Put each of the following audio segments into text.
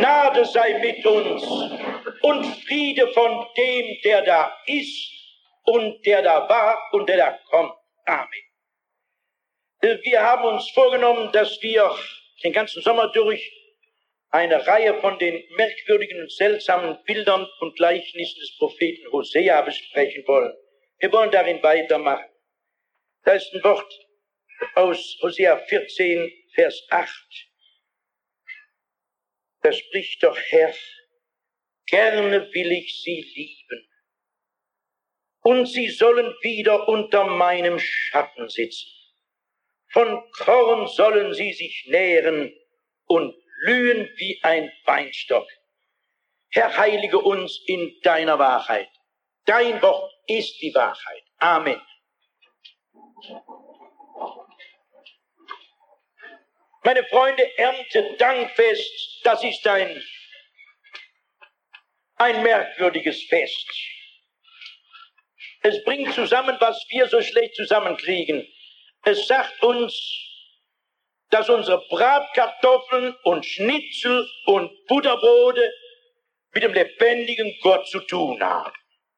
Gnade sei mit uns und Friede von dem, der da ist und der da war und der da kommt. Amen. Wir haben uns vorgenommen, dass wir den ganzen Sommer durch eine Reihe von den merkwürdigen und seltsamen Bildern und Gleichnissen des Propheten Hosea besprechen wollen. Wir wollen darin weitermachen. Da ist ein Wort aus Hosea 14, Vers 8. Da spricht doch Herr, gerne will ich sie lieben. Und sie sollen wieder unter meinem Schatten sitzen. Von Korn sollen sie sich nähren und blühen wie ein Weinstock. Herr, heilige uns in deiner Wahrheit. Dein Wort ist die Wahrheit. Amen. Meine Freunde, Erntedankfest, das ist ein merkwürdiges Fest. Es bringt zusammen, was wir so schlecht zusammenkriegen. Es sagt uns, dass unsere Bratkartoffeln und Schnitzel und Butterbrote mit dem lebendigen Gott zu tun haben.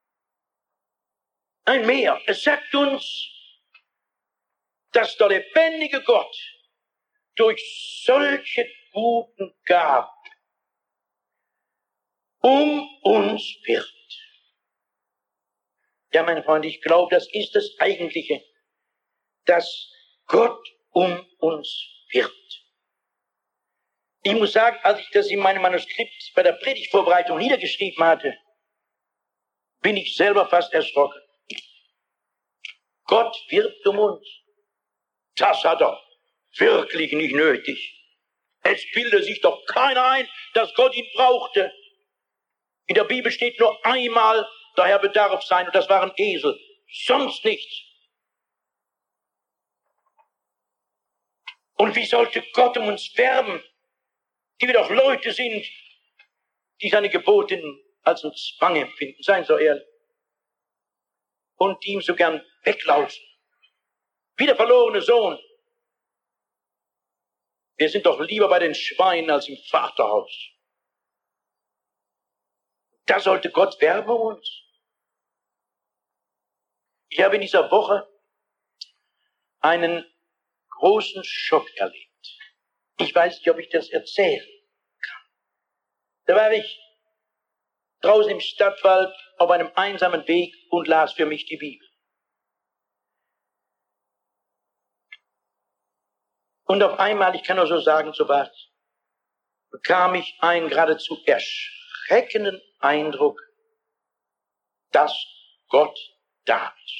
Ein mehr. Es sagt uns, dass der lebendige Gott durch solche guten Gaben um uns wird. Ja, meine Freunde, ich glaube, das ist das Eigentliche, dass Gott um uns wird. Ich muss sagen, als ich das in meinem Manuskript bei der Predigtvorbereitung niedergeschrieben hatte, bin ich selber fast erschrocken. Gott wirbt um uns. Das hat er wirklich nicht nötig. Es bildet sich doch keiner ein, dass Gott ihn brauchte. In der Bibel steht nur einmal, der Herr bedarf sein, und das waren Esel. Sonst nichts. Und wie sollte Gott um uns werben, die wir doch Leute sind, die seine Gebote als einen Zwang empfinden, seien so ehrlich, und die ihm so gern weglaufen, wie der verlorene Sohn. Wir sind doch lieber bei den Schweinen als im Vaterhaus. Da sollte Gott werben um uns. Ich habe in dieser Woche einen großen Schock erlebt. Ich weiß nicht, ob ich das erzählen kann. Da war ich draußen im Stadtwald auf einem einsamen Weg und las für mich die Bibel. Und auf einmal, ich kann nur so sagen, so war es, bekam ich einen geradezu erschreckenden Eindruck, dass Gott da ist.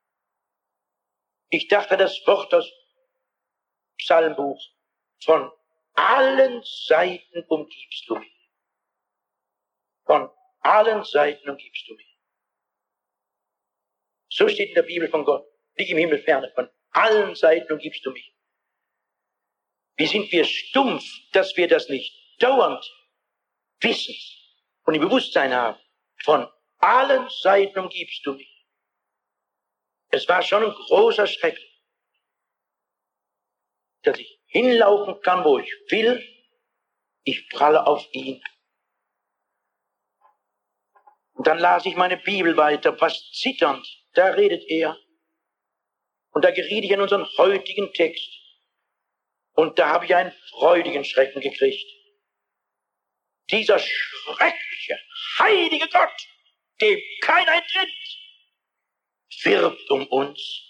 Ich dachte, das Wort aus Psalmbuch, von allen Seiten umgibst du mich. Von allen Seiten umgibst du mich. So steht in der Bibel von Gott, nicht im Himmel ferne, von allen Seiten umgibst du mich. Wie sind wir stumpf, dass wir das nicht dauernd wissen und im Bewusstsein haben. Von allen Seiten umgibst du mich. Es war schon ein großer Schreck, dass ich hinlaufen kann, wo ich will. Ich pralle auf ihn. Und dann las ich meine Bibel weiter, fast zitternd. Da redet er. Und da geriet ich an unseren heutigen Text. Und da habe ich einen freudigen Schrecken gekriegt. Dieser schreckliche, heilige Gott, dem keiner entritt, wirbt um uns.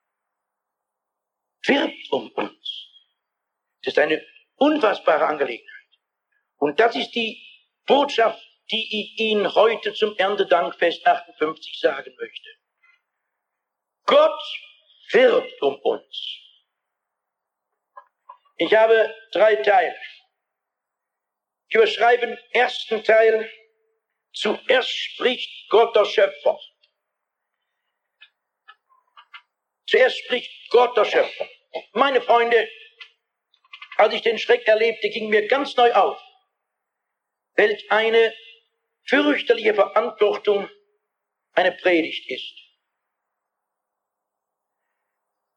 Wirbt um uns. Das ist eine unfassbare Angelegenheit. Und das ist die Botschaft, die ich Ihnen heute zum Erntedankfest 58 sagen möchte. Gott wirbt um uns. Ich habe 3 Teile. Ich überschreibe den ersten Teil. Zuerst spricht Gott der Schöpfer. Zuerst spricht Gott der Schöpfer. Meine Freunde, als ich den Schreck erlebte, ging mir ganz neu auf, welch eine fürchterliche Verantwortung eine Predigt ist.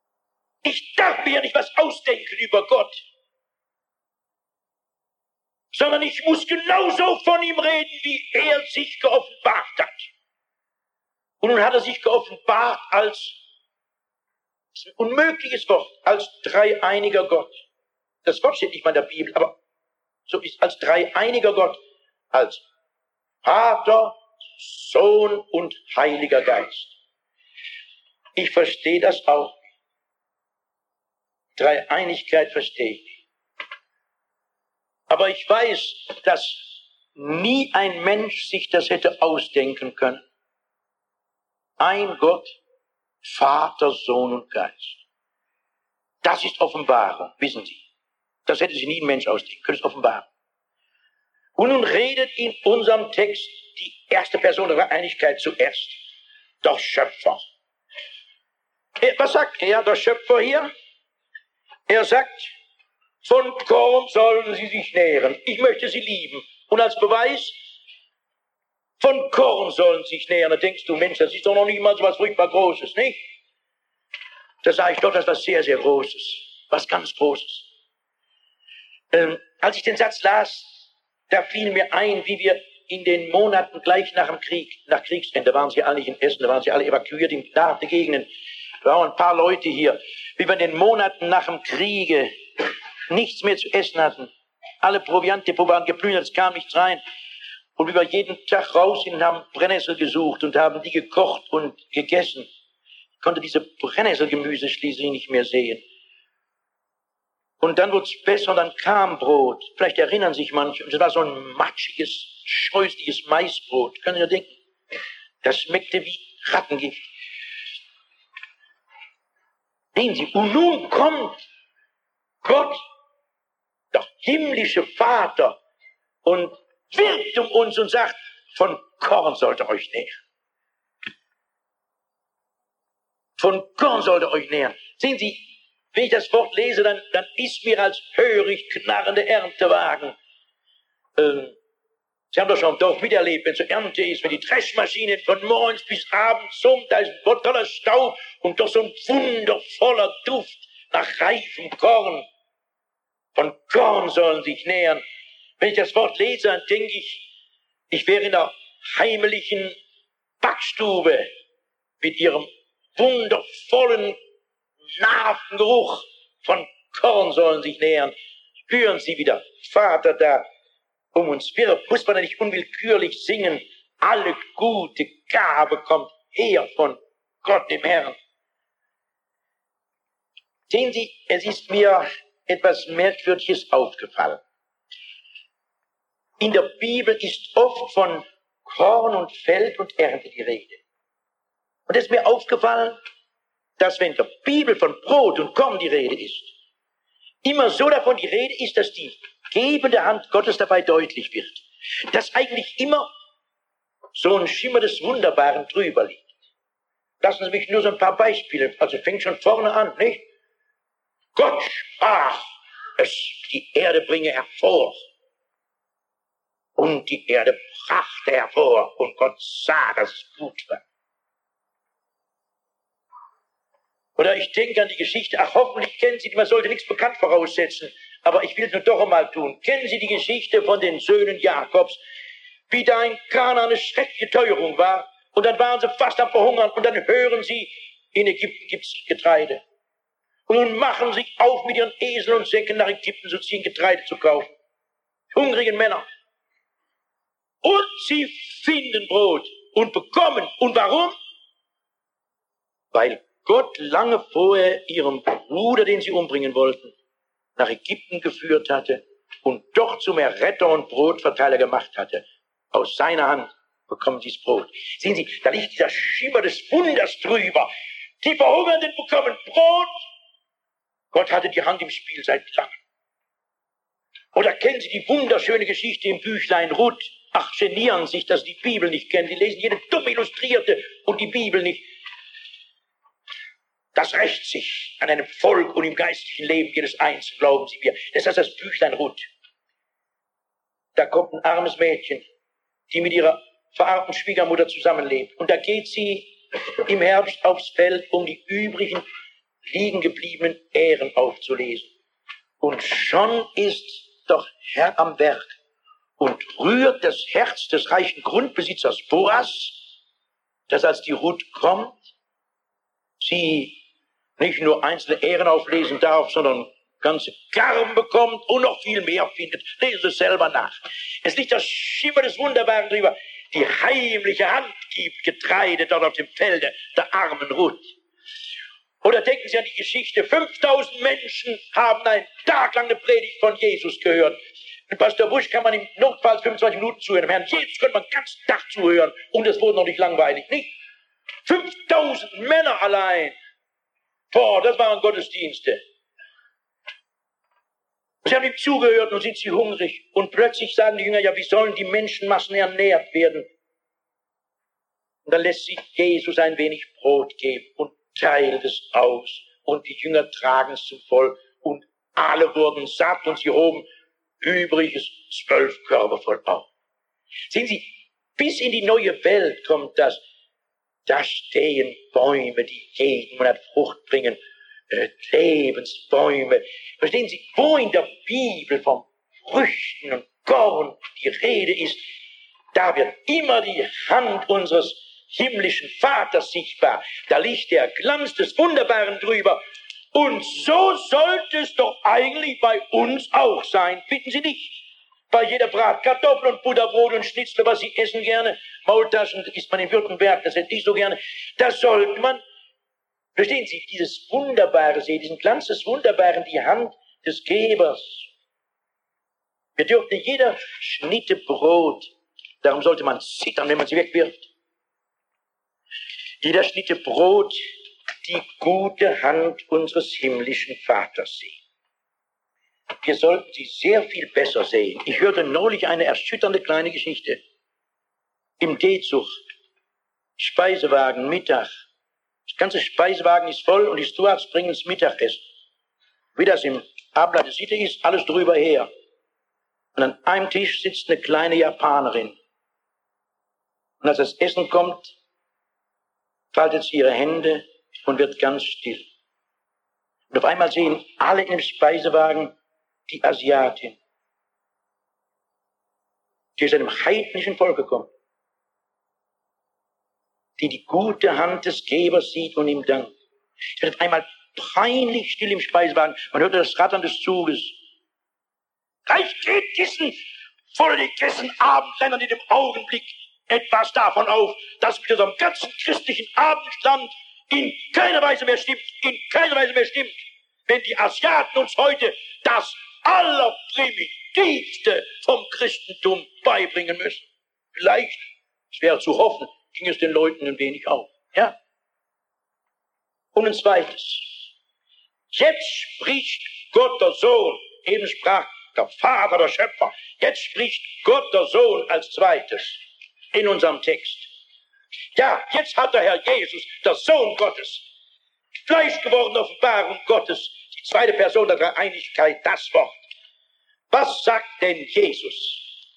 Ich darf mir ja nicht was ausdenken über Gott. sondern ich muss genauso von ihm reden, wie er sich geoffenbart hat. Und nun hat er sich geoffenbart als, das ist ein unmögliches Wort, als dreieiniger Gott. Das Wort steht nicht mal in der Bibel, aber so ist als dreieiniger Gott, als Vater, Sohn und Heiliger Geist. Ich verstehe das auch. Dreieinigkeit verstehe ich. Aber ich weiß, dass nie ein Mensch sich das hätte ausdenken können. Ein Gott, Vater, Sohn und Geist. Das ist Offenbarung, wissen Sie. Das hätte sich nie ein Mensch ausdenken können, das ist Offenbarung. Und nun redet in unserem Text die erste Person der Dreieinigkeit zuerst. Der Schöpfer. Was sagt er, der Schöpfer hier? Er sagt, von Korn sollen sie sich nähren. Ich möchte sie lieben. Und als Beweis, von Korn sollen sie sich nähren. Da denkst du, Mensch, das ist doch noch nicht mal so was furchtbar Großes, nicht? Da sage ich doch, das ist was sehr, sehr Großes. Was ganz Großes. Als ich den Satz las, da fiel mir ein, wie wir in den Monaten gleich nach dem Krieg, nach Kriegsende, waren sie alle nicht in Essen, da waren sie alle evakuiert in nahte Gegenden. Da waren ein paar Leute hier, wie wir in den Monaten nach dem Kriege nichts mehr zu essen hatten. Alle Proviantdepots waren geplündert, es kam nichts rein. Und wie wir jeden Tag raus sind und haben Brennnessel gesucht und haben die gekocht und gegessen. Ich konnte diese Brennnesselgemüse schließlich nicht mehr sehen. Und dann wurde es besser und dann kam Brot. Vielleicht erinnern sich manche. Und das war so ein matschiges, scheußliches Maisbrot. Können Sie ja denken? Das schmeckte wie Rattengift. Sehen Sie, und nun kommt Gott, der himmlische Vater, und wirbt um uns und sagt, von Korn sollt ihr euch nähren. Von Korn sollt ihr euch nähren. Sehen Sie, wenn ich das Wort lese, dann ist mir, als höre ich knarrende Erntewagen. Sie haben doch schon im Dorf miterlebt, wenn so Ernte ist, wenn die Dreschmaschinen von morgens bis abends summt, da ist ein toller Staub und doch so ein wundervoller Duft nach reifem Korn. Von Korn sollen sich nähren. Wenn ich das Wort lese, dann denke ich, ich wäre in einer heimlichen Backstube mit ihrem wundervollen Nasengeruch. Von Korn sollen sich nähren. Hören Sie wieder, Vater da um uns wirbt, muss man da nicht unwillkürlich singen, alle gute Gabe kommt her von Gott dem Herrn. Sehen Sie, es ist mir etwas Merkwürdiges aufgefallen. In der Bibel ist oft von Korn und Feld und Ernte die Rede. Und es ist mir aufgefallen, dass wenn in der Bibel von Brot und Korn die Rede ist, immer so davon die Rede ist, dass die gebende Hand Gottes dabei deutlich wird. Dass eigentlich immer so ein Schimmer des Wunderbaren drüber liegt. Lassen Sie mich nur so ein paar Beispiele, also fängt schon vorne an, nicht? Gott sprach, die Erde bringe hervor. Und die Erde brachte hervor und Gott sah, dass es gut war. Oder ich denke an die Geschichte, ach hoffentlich kennen Sie die, man sollte nichts bekannt voraussetzen, aber ich will es nur doch einmal tun. Kennen Sie die Geschichte von den Söhnen Jakobs, wie da in Kanaan eine schreckliche Teuerung war und dann waren sie fast am Verhungern und dann hören Sie, in Ägypten gibt es Getreide. Und nun machen sie sich auf mit ihren Eseln und Säcken nach Ägypten zu ziehen, Getreide zu kaufen. Hungrigen Männer. Und sie finden Brot und bekommen. Und warum? Weil Gott lange vorher ihrem Bruder, den sie umbringen wollten, nach Ägypten geführt hatte und dort zum Erretter und Brotverteiler gemacht hatte. Aus seiner Hand bekommen sie das Brot. Sehen Sie, da liegt dieser Schimmer des Wunders drüber. Die Verhungernden bekommen Brot. Gott hatte die Hand im Spiel seit langem. Oder kennen Sie die wunderschöne Geschichte im Büchlein Ruth? Ach, genieren sich, dass Sie die Bibel nicht kennen. Die lesen jede dumme Illustrierte und die Bibel nicht. Das rächt sich an einem Volk und im geistlichen Leben jedes Einzelnen, glauben Sie mir. Das ist das Büchlein Ruth. Da kommt ein armes Mädchen, die mit ihrer verarmten Schwiegermutter zusammenlebt. Und da geht sie im Herbst aufs Feld, um die übrigen liegen gebliebenen Ähren aufzulesen. Und schon ist doch Herr am Werk. und rührt das Herz des reichen Grundbesitzers Boas, dass als die Ruth kommt, sie nicht nur einzelne Ähren auflesen darf, sondern ganze Garben bekommt und noch viel mehr findet. Lesen Sie es selber nach. Es liegt das Schimmer des Wunderbaren drüber. Die heimliche Hand gibt Getreide dort auf dem Felde der armen Ruth. Oder denken Sie an die Geschichte, 5000 Menschen haben einen Tag lang eine Predigt von Jesus gehört. Und Pastor Busch kann man im Notfall 25 Minuten zuhören. Herrn Jesus könnte man den ganzen Tag zuhören und es wurde noch nicht langweilig, nicht? 5000 Männer allein. Boah, das waren Gottesdienste. Sie haben ihm zugehört und sind sie hungrig. Und plötzlich sagen die Jünger, ja, wie sollen die Menschenmassen ernährt werden? Und dann lässt sich Jesus ein wenig Brot geben und teilt es aus. Und die Jünger tragen es zum Volk. Und alle wurden satt und sie hoben übriges 12 Körbe voll auf. Sehen Sie, bis in die neue Welt kommt das. Da stehen Bäume, die jeden Monat Frucht bringen. Lebensbäume. Verstehen Sie, wo in der Bibel von Früchten und Korn die Rede ist, da wird immer die Hand unseres himmlischen Vaters sichtbar. Da liegt der Glanz des Wunderbaren drüber. Und so sollte es doch eigentlich bei uns auch sein. Finden Sie nicht? Bei jeder Bratkartoffel und Butterbrot und Schnitzel, was Sie essen gerne, Maultaschen isst man in Württemberg, das hätte ich so gerne. Da sollte man, verstehen Sie, dieses Wunderbare sehen, diesen Glanz des Wunderbaren, die Hand des Gebers. Wir dürften jeder Schnitte Brot, darum sollte man zittern, wenn man sie wegwirft. Jeder Schnitte Brot, die gute Hand unseres himmlischen Vaters sehen. Wir sollten sie sehr viel besser sehen. Ich hörte neulich eine erschütternde kleine Geschichte. Im D-Zug, Speisewagen, Mittag. Das ganze Speisewagen ist voll und die Stewards bringen das Mittagessen. Wie das im Habla de Sitte ist, alles drüber her. Und an einem Tisch sitzt eine kleine Japanerin. Und als das Essen kommt, faltet sie ihre Hände und wird ganz still. Und auf einmal sehen alle in dem Speisewagen die Asiatin, die aus einem heidnischen Volk gekommen, die gute Hand des Gebers sieht und ihm dankt. Es wird auf einmal peinlich still im Speisewagen. Man hört das Rattern des Zuges. Gleich geht diesen voll gegessen Abendländern in dem Augenblick etwas davon auf, dass mit unserem ganzen christlichen Abendstand in keiner Weise mehr stimmt, wenn die Asiaten uns heute das Allerprimitivste vom Christentum beibringen müssen. Vielleicht, es wäre zu hoffen, ging es den Leuten ein wenig auf. Ja? Und ein zweites. Jetzt spricht Gott der Sohn, eben sprach der Vater, der Schöpfer. Jetzt spricht Gott der Sohn als zweites in unserem Text. Ja, jetzt hat der Herr Jesus, der Sohn Gottes, Fleisch geworden, Offenbarung Gottes, die zweite Person der Dreieinigkeit, das Wort. Was sagt denn Jesus?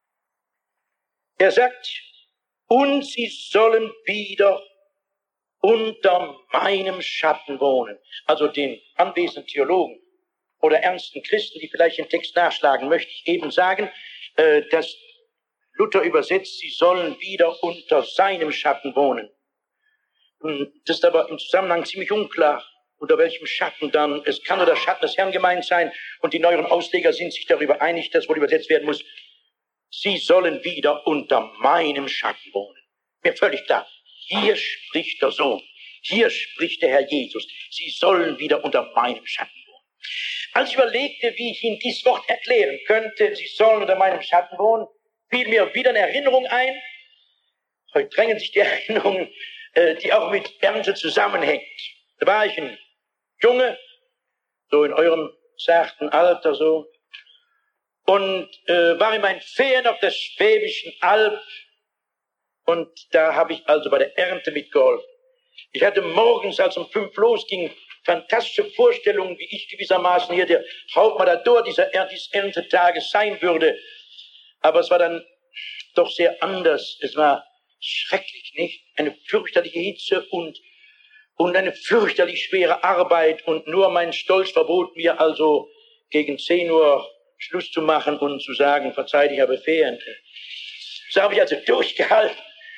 Er sagt, und sie sollen wieder unter meinem Schatten wohnen. Also den anwesenden Theologen oder ernsten Christen, die vielleicht den Text nachschlagen, möchte ich eben sagen, dass Luther übersetzt, sie sollen wieder unter seinem Schatten wohnen. Das ist aber im Zusammenhang ziemlich unklar, unter welchem Schatten dann. Es kann nur der Schatten des Herrn gemeint sein und die neueren Ausleger sind sich darüber einig, dass wohl übersetzt werden muss, sie sollen wieder unter meinem Schatten wohnen. Mir völlig klar. Hier spricht der Sohn. Hier spricht der Herr Jesus. Sie sollen wieder unter meinem Schatten wohnen. Als ich überlegte, wie ich Ihnen dieses Wort erklären könnte, sie sollen unter meinem Schatten wohnen, fiel mir wieder eine Erinnerung ein. Heute drängen sich die Erinnerungen, die auch mit Ernte zusammenhängt. Da war ich ein Junge, so in eurem zarten Alter so, und war in meinen Ferien auf der Schwäbischen Alb, und da habe ich also bei der Ernte mitgeholfen. Ich hatte morgens, als um 5 losging, fantastische Vorstellungen, wie ich gewissermaßen hier der Hauptmatador dieses Erntetages sein würde. Aber es war dann doch sehr anders. Es war schrecklich, nicht? Eine fürchterliche Hitze und eine fürchterlich schwere Arbeit. Und nur mein Stolz verbot mir also gegen 10 Uhr Schluss zu machen und zu sagen, verzeiht, ich habe Ferien. So habe ich also durchgehalten,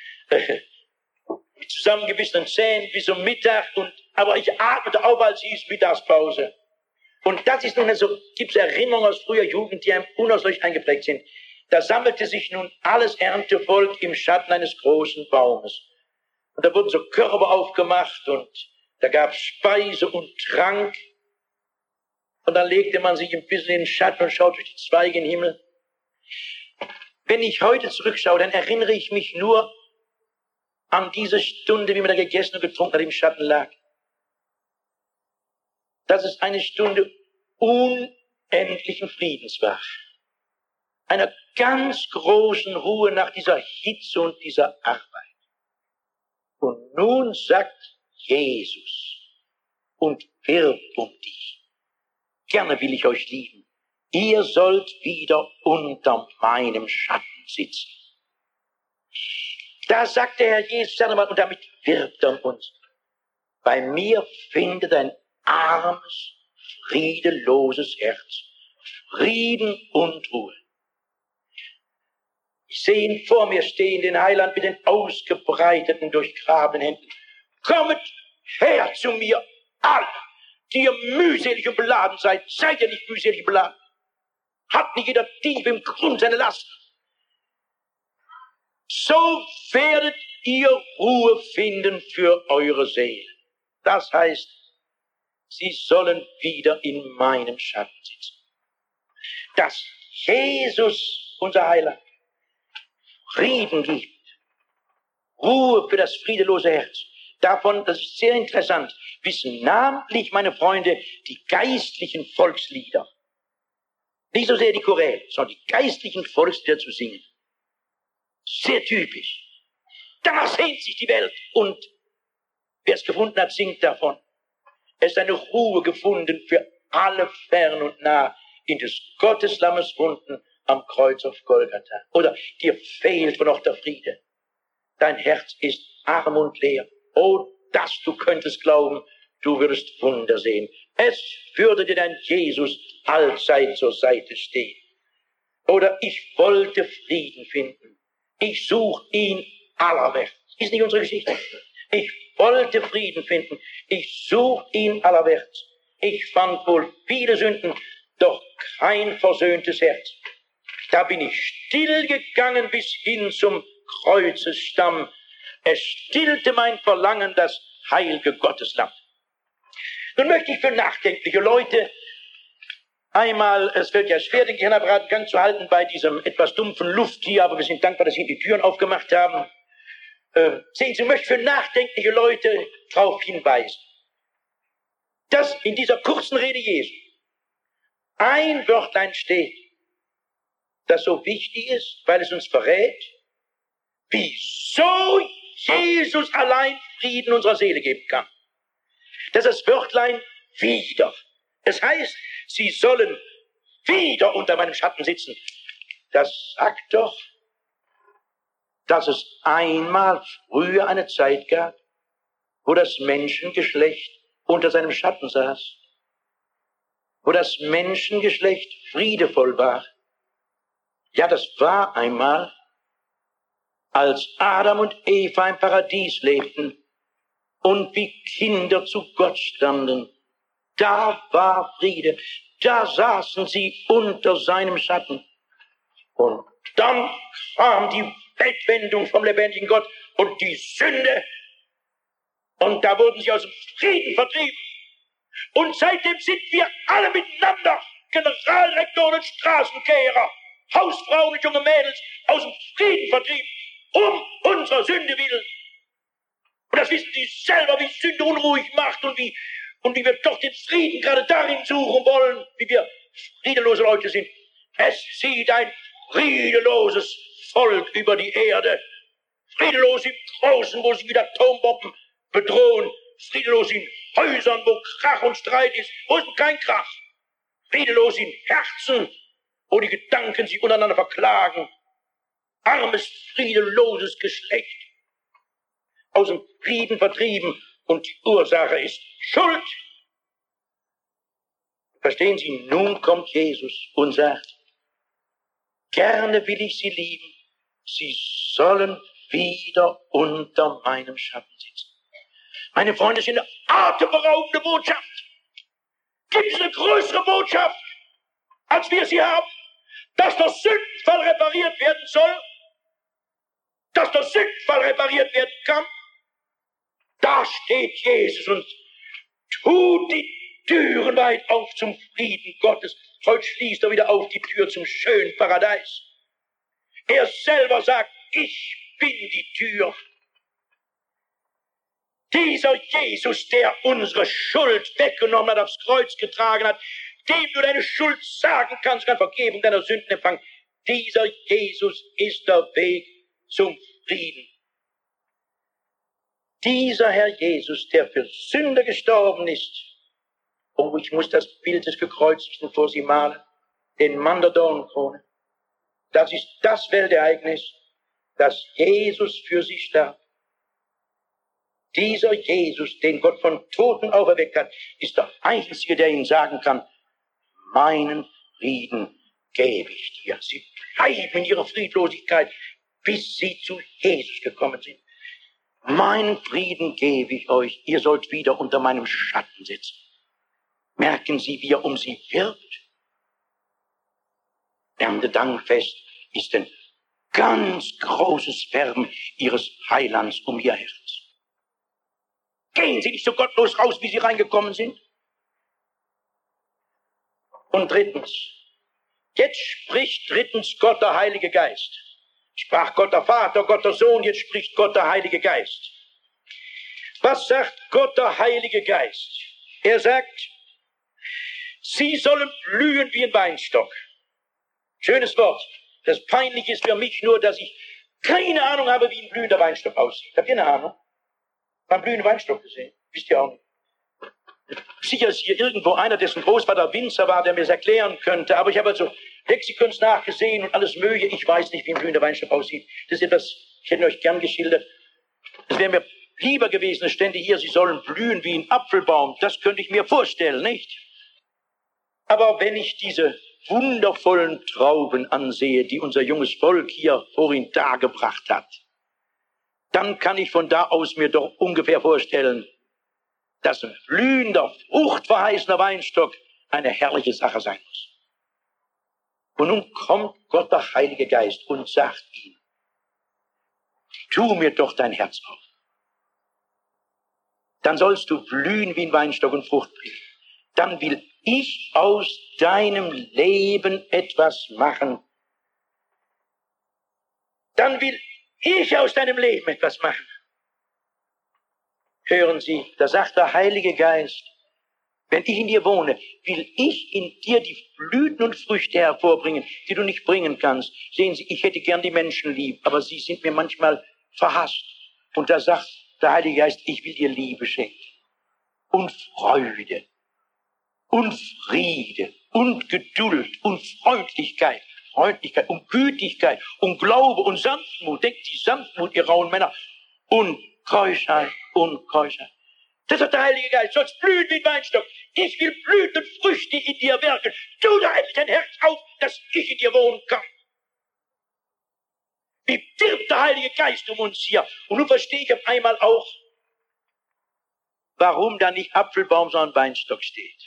mit zusammengebissenen Zähnen bis zum Mittag, aber ich atmete auf, als hieß Mittagspause. Und das ist nun so, gibt es Erinnerungen aus früher Jugend, die einem unauslöschlich eingeprägt sind. Da sammelte sich nun alles Erntevolk im Schatten eines großen Baumes. Und da wurden so Körbe aufgemacht und da gab es Speise und Trank. Und dann legte man sich ein bisschen in den Schatten und schaut durch die Zweige in den Himmel. Wenn ich heute zurückschaue, dann erinnere ich mich nur an diese Stunde, wie man da gegessen und getrunken hat, im Schatten lag. Dass es eine Stunde unendlichen Friedens war. Einer ganz großen Ruhe nach dieser Hitze und dieser Arbeit. Und nun sagt Jesus und wirbt um dich. Gerne will ich euch lieben. Ihr sollt wieder unter meinem Schatten sitzen. Da sagt der Herr Jesus, und damit wirbt er um uns. Bei mir findet ein armes, friedeloses Herz Frieden und Ruhe. Ich sehe ihn vor mir stehen, den Heiland mit den ausgebreiteten, durchgrabenen Händen. Kommet her zu mir, alle, die ihr mühselig und beladen seid. Seid ihr nicht mühselig und beladen? Hat nicht jeder Dieb im Grund seine Lasten? So werdet ihr Ruhe finden für eure Seele. Das heißt, sie sollen wieder in meinem Schatten sitzen. Dass Jesus, unser Heiland, Frieden gibt, Ruhe für das friedelose Herz. Davon, das ist sehr interessant, wissen namentlich, meine Freunde, die geistlichen Volkslieder. Nicht so sehr die Choräle, sondern die geistlichen Volkslieder zu singen. Sehr typisch. Danach sehnt sich die Welt und wer es gefunden hat, singt davon. Es ist eine Ruhe gefunden für alle fern und nah in des Gotteslammes Wunden am Kreuz auf Golgatha. Oder dir fehlt noch der Friede. Dein Herz ist arm und leer. Oh, dass du könntest glauben, du würdest Wunder sehen. Es würde dir dein Jesus allzeit zur Seite stehen. Oder ich wollte Frieden finden. Ich suche ihn allerwärts. Ist nicht unsere Geschichte. Ich wollte Frieden finden. Ich suche ihn allerwärts. Ich fand wohl viele Sünden, doch kein versöhntes Herz. Da bin ich stillgegangen bis hin zum Kreuzesstamm. Es stillte mein Verlangen, das heilige Gotteslamm. Nun möchte ich für nachdenkliche Leute einmal, es wird ja schwer, den Gehirnapparat in Gang zu halten bei diesem etwas dumpfen Luft hier, aber wir sind dankbar, dass Sie die Türen aufgemacht haben. Sehen Sie, ich möchte für nachdenkliche Leute darauf hinweisen, dass in dieser kurzen Rede Jesu ein Wörtlein steht, das so wichtig ist, weil es uns verrät, wieso Jesus allein Frieden unserer Seele geben kann. Das ist das Wörtlein wieder. Es heißt, sie sollen wieder unter meinem Schatten sitzen. Das sagt doch, dass es einmal früher eine Zeit gab, wo das Menschengeschlecht unter seinem Schatten saß, wo das Menschengeschlecht friedevoll war. Ja, das war einmal, als Adam und Eva im Paradies lebten und wie Kinder zu Gott standen. Da war Friede, da saßen sie unter seinem Schatten. Und dann kam die Weltwendung vom lebendigen Gott und die Sünde. Und da wurden sie aus dem Frieden vertrieben. Und seitdem sind wir alle miteinander, Generalrektoren und Straßenkehrer, Hausfrauen und junge Mädels, aus dem Frieden vertrieben, um unserer Sünde willen. Und das wissen Sie selber, wie Sünde unruhig macht und wie wir doch den Frieden gerade darin suchen wollen, wie wir friedelose Leute sind. Es zieht ein friedeloses Volk über die Erde. Friedelos im Großen, wo sie mit Atombomben bedrohen. Friedelos in Häusern, wo Krach und Streit ist, wo ist kein Krach. Friedelos in Herzen, wo die Gedanken sich untereinander verklagen. Armes, friedeloses Geschlecht. Aus dem Frieden vertrieben und die Ursache ist Schuld. Verstehen Sie, nun kommt Jesus und sagt, Gerne will ich sie lieben. Sie sollen wieder unter meinem Schatten sitzen. Meine Freunde, das ist eine atemberaubende Botschaft. Gibt es eine größere Botschaft, als wir sie haben? Dass der Sündenfall repariert werden soll? Dass der Sündenfall repariert werden kann? Da steht Jesus und tut die Türen weit auf zum Frieden Gottes. Heute schließt er wieder auf die Tür zum schönen Paradies. Er selber sagt, ich bin die Tür. Dieser Jesus, der unsere Schuld weggenommen hat, aufs Kreuz getragen hat, dem du deine Schuld sagen kannst, kann Vergebung deiner Sünden empfangen. Dieser Jesus ist der Weg zum Frieden. Dieser Herr Jesus, der für Sünder gestorben ist. Oh, ich muss das Bild des Gekreuzigten vor Sie malen. Den Mann der Dornenkrone. Das ist das Weltereignis, dass Jesus für Sie starb. Dieser Jesus, den Gott von Toten auferweckt hat, ist der Einzige, der Ihnen sagen kann, meinen Frieden gebe ich dir. Sie bleiben in ihrer Friedlosigkeit, bis Sie zu Jesus gekommen sind. Meinen Frieden gebe ich euch, ihr sollt wieder unter meinem Schatten sitzen. Merken Sie, wie er um Sie wirbt? Erntedankfest ist ein ganz großes Werben Ihres Heilands um Ihr Herz. Gehen Sie nicht so gottlos raus, wie Sie reingekommen sind. Und drittens, jetzt spricht Gott der Heilige Geist. Sprach Gott der Vater, Gott der Sohn, jetzt spricht Gott der Heilige Geist. Was sagt Gott der Heilige Geist? Er sagt, Sie sollen blühen wie ein Weinstock. Schönes Wort. Das Peinliche ist für mich nur, dass ich keine Ahnung habe, wie ein blühender Weinstock aussieht. Habt ihr eine Ahnung? Einen blühenden Weinstock gesehen? Wisst ihr auch nicht. Sicher ist hier irgendwo einer, dessen Großvater Winzer war, der mir es erklären könnte. Aber ich habe also Lexikons nachgesehen und alles Mögliche. Ich weiß nicht, wie ein blühender Weinstock aussieht. Das ist etwas, ich hätte euch gern geschildert. Es wäre mir lieber gewesen, es stände hier, Sie sollen blühen wie ein Apfelbaum. Das könnte ich mir vorstellen, nicht? Aber wenn ich diese wundervollen Trauben ansehe, die unser junges Volk hier vorhin dargebracht hat, dann kann ich von da aus mir doch ungefähr vorstellen, dass ein blühender, fruchtverheißener Weinstock eine herrliche Sache sein muss. Und nun kommt Gott, der Heilige Geist, und sagt ihm, tu mir doch dein Herz auf. Dann sollst du blühen wie ein Weinstock und Frucht bringen. Dann will ich aus deinem Leben etwas machen. Dann will ich aus deinem Leben etwas machen. Hören Sie, da sagt der Heilige Geist, wenn ich in dir wohne, will ich in dir die Blüten und Früchte hervorbringen, die du nicht bringen kannst. Sehen Sie, ich hätte gern die Menschen lieb, aber sie sind mir manchmal verhasst. Und da sagt der Heilige Geist, ich will dir Liebe schenken und Freude und Friede und Geduld und Freundlichkeit und Gütigkeit und Glaube und Sanftmut. Denkt die Sanftmut, ihr rauen Männer. Und Keuschheit und Keuschheit. Das hat der Heilige Geist. Sollst blühen wie ein Weinstock. Ich will Blüten und Früchte in dir wirken. Tu da endlich dein Herz auf, dass ich in dir wohnen kann. Wie wirbt der Heilige Geist um uns hier. Und nun verstehe ich auf einmal auch, warum da nicht Apfelbaum, sondern Weinstock steht.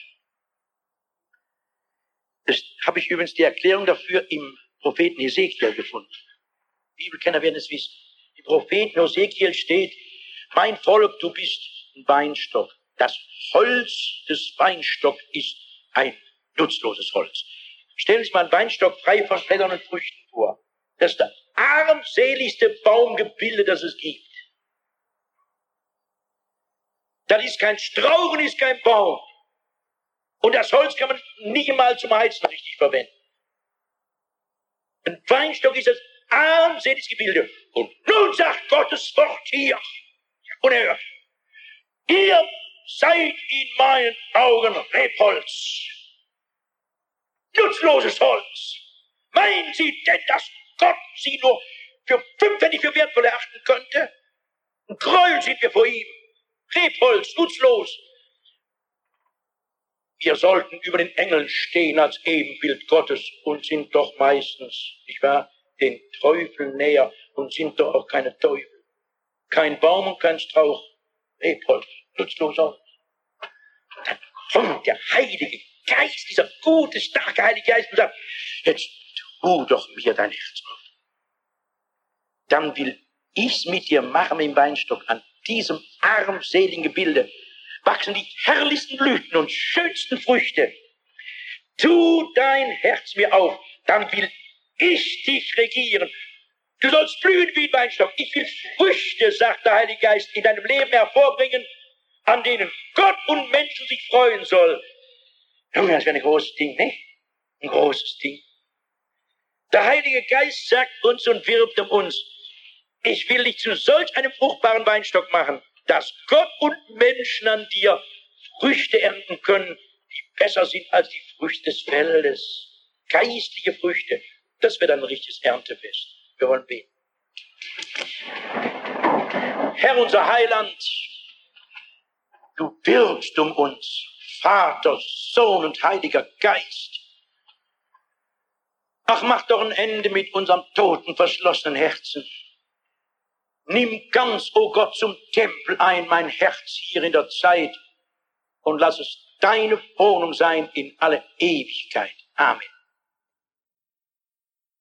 Das habe ich übrigens die Erklärung dafür im Propheten Hesekiel gefunden. Bibelkenner werden es wissen. Im Propheten Hesekiel steht, mein Volk, du bist ein Weinstock. Das Holz des Weinstocks ist ein nutzloses Holz. Stellen Sie sich mal einen Weinstock frei von Blättern und Früchten vor. Das ist das armseligste Baumgebilde, das es gibt. Das ist kein Strauch, ist kein Baum. Und das Holz kann man nicht einmal zum Heizen richtig verwenden. Ein Weinstock ist das armseligste Gebilde. Und nun sagt Gottes Wort hier, unerhört, ihr seid in meinen Augen Rebholz. Nutzloses Holz. Meinen Sie denn, dass Gott Sie nur für 5 Pfennig für wertvoll erachten könnte? Ein Gräuel sind wir vor ihm. Rebholz, nutzlos. Wir sollten über den Engeln stehen als Ebenbild Gottes und sind doch meistens, nicht wahr, den Teufel näher und sind doch auch keine Teufel. Kein Baum und kein Strauch, Rebholz, nutzlos aus. Dann kommt der Heilige Geist, dieser gute, starke Heilige Geist und sagt, jetzt tu doch mir dein Herz auf. Dann will ich's mit dir machen im Weinstock. An diesem armseligen Gebilde wachsen die herrlichsten Blüten und schönsten Früchte. Tu dein Herz mir auf, dann will ich dich regieren. Du sollst blühen wie ein Weinstock. Ich will Früchte, sagt der Heilige Geist, in deinem Leben hervorbringen, an denen Gott und Menschen sich freuen sollen. Junge, das wäre ein großes Ding, ne? Ein großes Ding. Der Heilige Geist sagt uns und wirbt um uns, ich will dich zu solch einem fruchtbaren Weinstock machen, dass Gott und Menschen an dir Früchte ernten können, die besser sind als die Früchte des Feldes. Geistliche Früchte. Das wird ein richtiges Erntefest. Wir wollen beten. Herr, unser Heiland, du wirbst um uns, Vater, Sohn und Heiliger Geist. Ach, mach doch ein Ende mit unserem toten, verschlossenen Herzen. Nimm ganz, o Gott, zum Tempel ein mein Herz hier in der Zeit und lass es deine Wohnung sein in alle Ewigkeit. Amen.